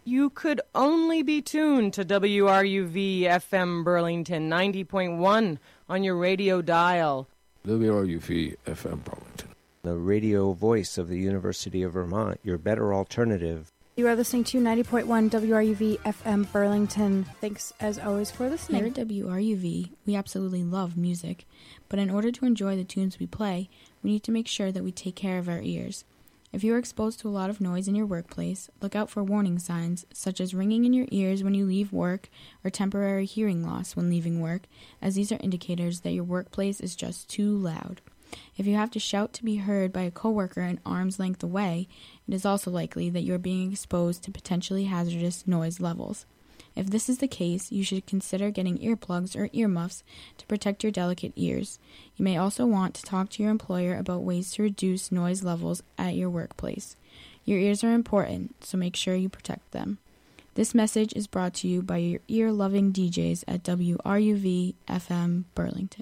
You could only be tuned to WRUV FM Burlington 90.1 on your radio dial. WRUV FM Burlington. The radio voice of the University of Vermont, your better alternative. You are listening to 90.1 WRUV FM Burlington. Thanks, as always, for listening. Here at WRUV, we absolutely love music, but in order to enjoy the tunes we play, we need to make sure that we take care of our ears. If you are exposed to a lot of noise in your workplace, look out for warning signs, such as ringing in your ears when you leave work or temporary hearing loss when leaving work, as these are indicators that your workplace is just too loud. If you have to shout to be heard by a coworker an arm's length away, it is also likely that you are being exposed to potentially hazardous noise levels. If this is the case, you should consider getting earplugs or earmuffs to protect your delicate ears. You may also want to talk to your employer about ways to reduce noise levels at your workplace. Your ears are important, so make sure you protect them. This message is brought to you by your ear-loving DJs at WRUV FM Burlington.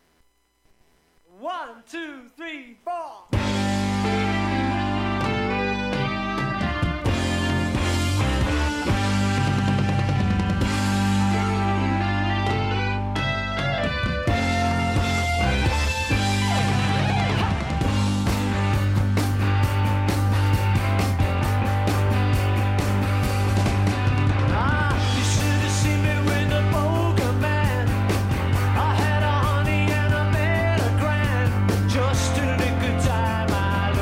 1, 2, 3, 4. Just in a good time, I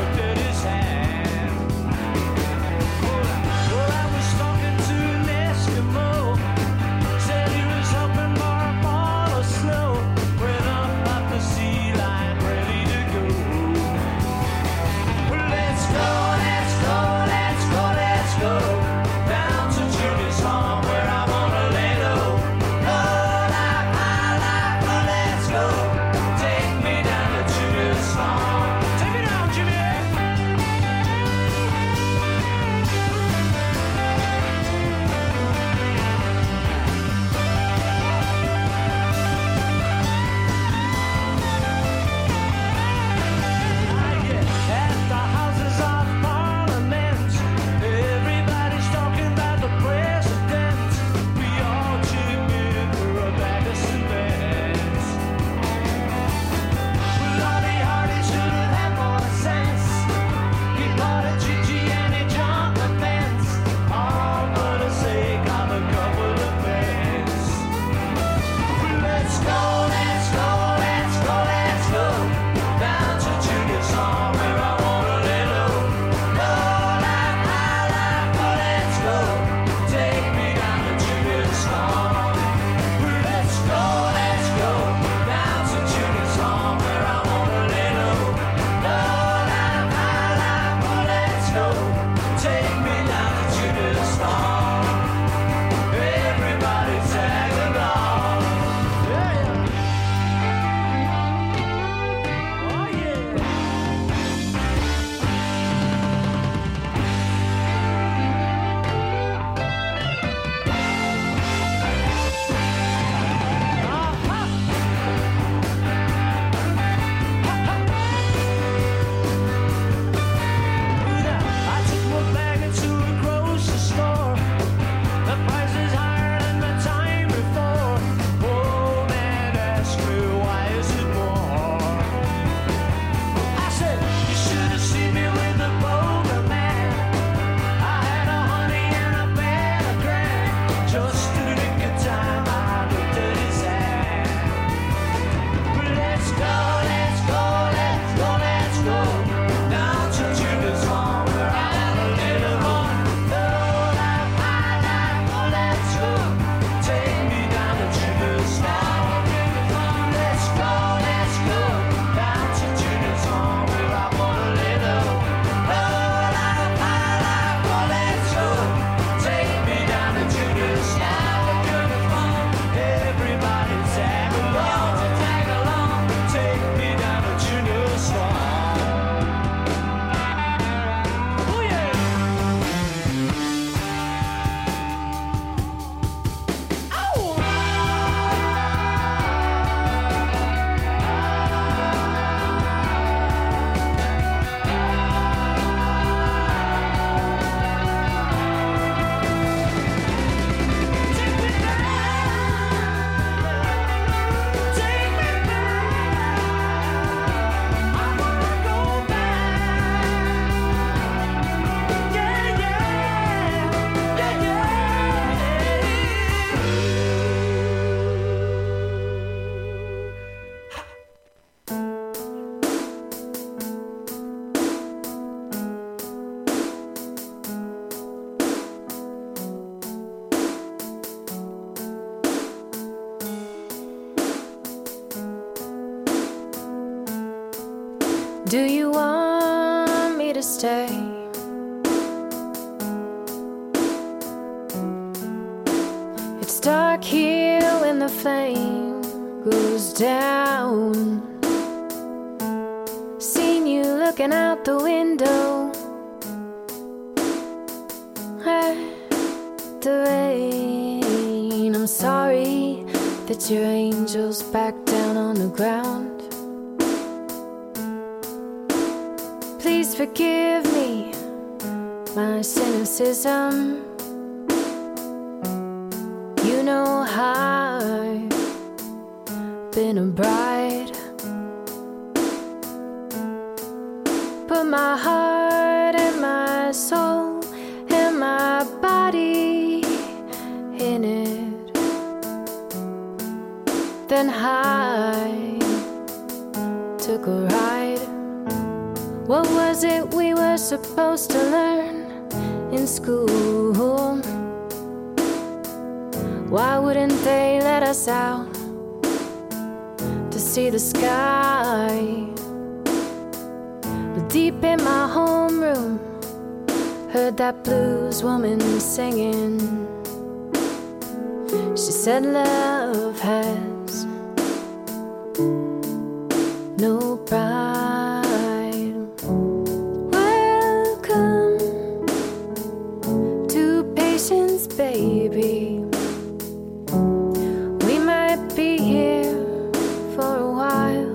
Do you want me to stay? It's dark here when the flame goes down. Seen you looking out the window at the rain. I'm sorry that your angel's back down on the ground. Please forgive me my cynicism. You know I've been a bride, put my heart and my soul and my body in it. Then I took a ride. What was it we were supposed to learn in school? Why wouldn't they let us out to see the sky? But deep in my homeroom, heard that blues woman singing. She said love has no pride. Welcome to patience, baby. We might be here for a while.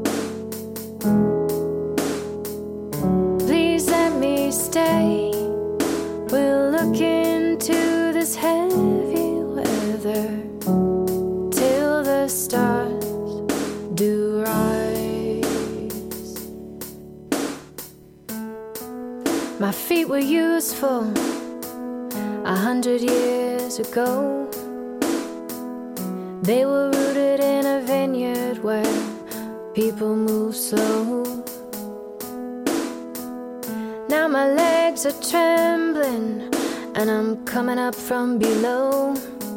Please let me stay. We'll look into this heavy weather till the stars do rise. My feet were useful 100 years ago. They were rooted in a vineyard where people move slow. Now my legs are trembling and I'm coming up from below.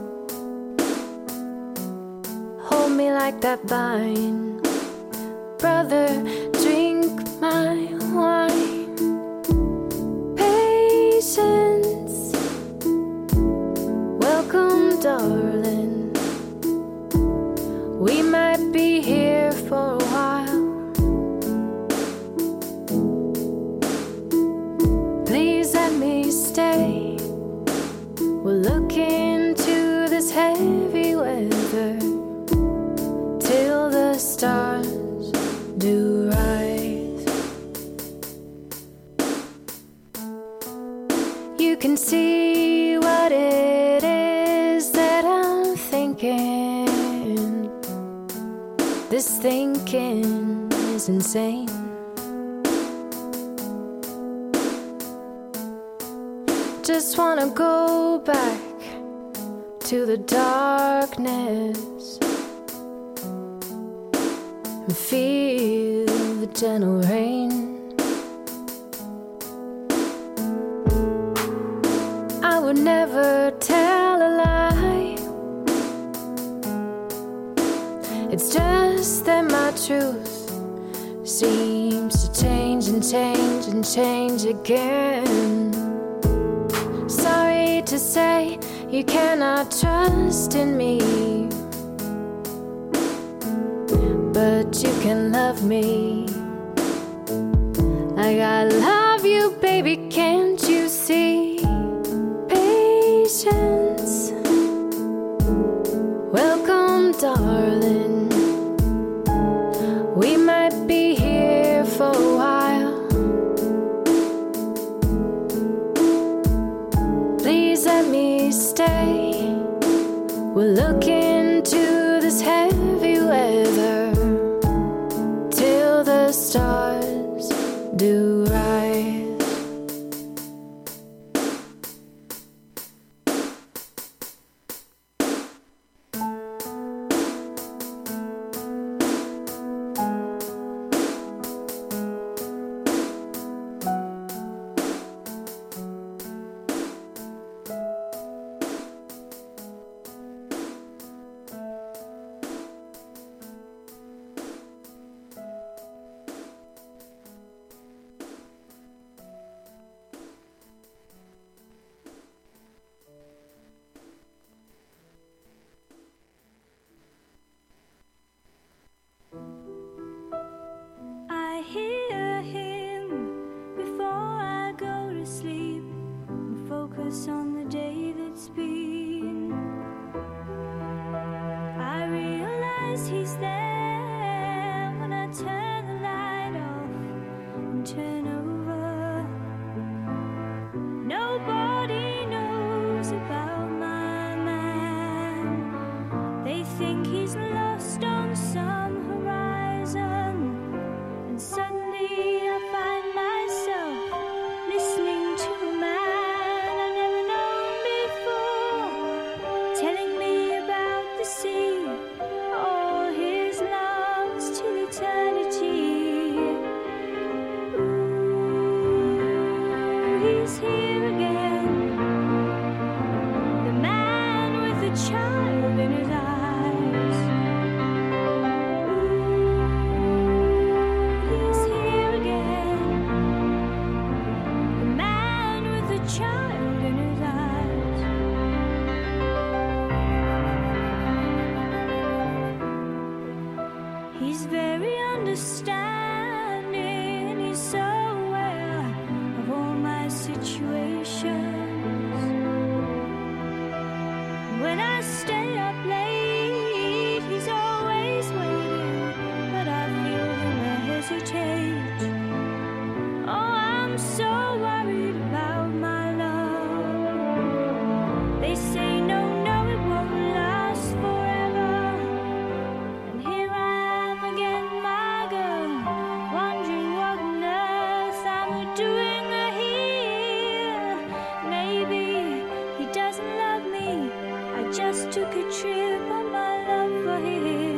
Hold me like that vine, brother, drink my wine. Patience, welcome, darling. We might be here for a while. Please let me stay. We'll look into this heavy weather till the stars do rise. You can see what it is that I'm thinking. This thinking is insane. Just wanna go back to the darkness and feel the gentle rain. I would never tell a lie. It's just that my truth seems to change and change and change again. Sorry to say you cannot trust in me, but you can love me like I love you, baby, can't you see? Patience, welcome, darling. We might be here for a while. Please let me stay. We'll look into this heavy weather till the stars do rise. He's very understanding. He's so aware of all my situations. When I stay up late, he's always waiting, but I feel him hesitate. Oh, I'm so worried about my love. They say no, it won't last forever. And here I am again, my girl, wondering what on earth I'm doing here. Maybe he doesn't love me. I just took a trip on my love for him.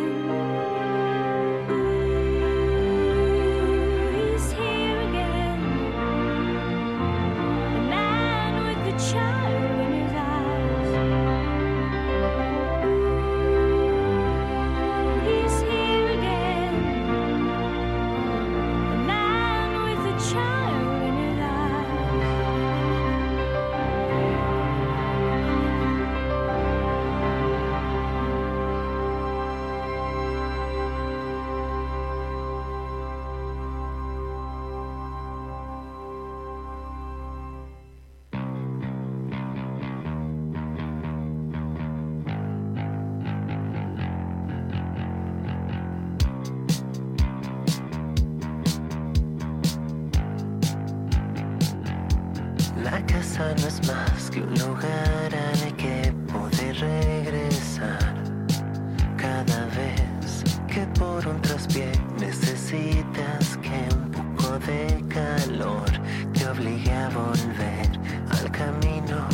Ooh, he's here again. The man with the child in his eyes. Ooh, he's here again. The man with the child in his eyes. La casa no es más que un lugar al que poder regresar. Cada vez que por un traspié necesitas que un poco de calor te obligue a volver al camino.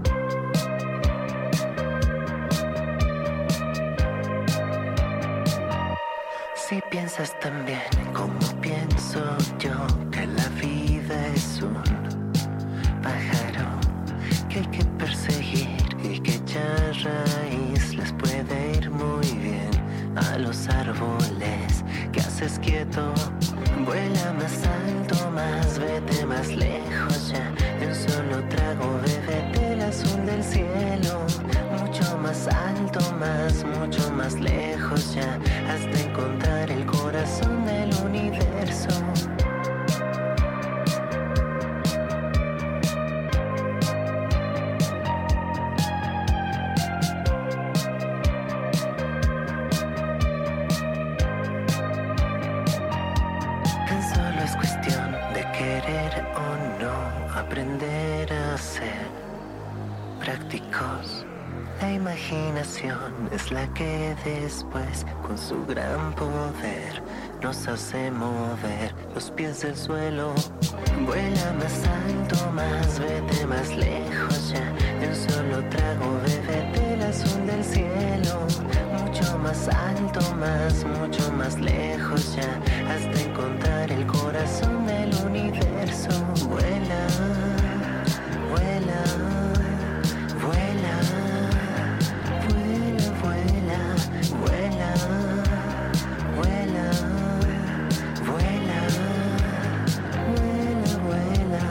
Si piensas también como pienso yo, que la vida es un pájaro que hay que perseguir y que echar raíz les puede ir muy bien a los árboles que haces quieto. Vuela más alto, más vete más lejos ya, de un solo trago bébete el azul del cielo. Mucho más alto, mucho más lejos ya, hasta encontrar el corazón del universo. Tan solo es cuestión de querer o no, aprender a ser prácticos. La imaginación es la que después, con su gran poder, nos hace mover los pies del suelo. Vuela más alto, más vete más lejos ya, de un solo trago bébete el azul del cielo. Mucho más alto, mucho más lejos ya, hasta encontrar el corazón del universo. Vuela, vuela, vuela. Vuela, vuela, vuela, vuela, vuela.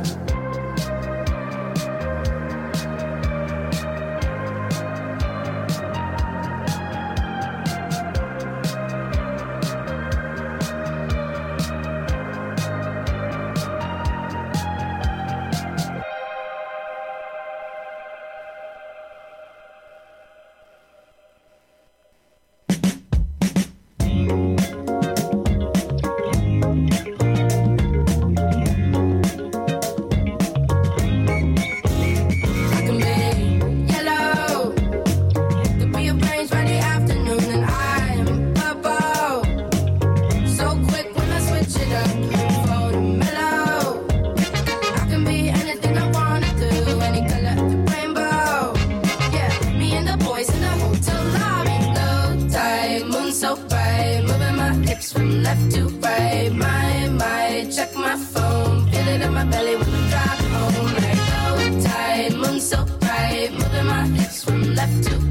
Left to right, my, check my phone, feel it in my belly when I drive home. Like low tide, moon so bright, moving my hips from left to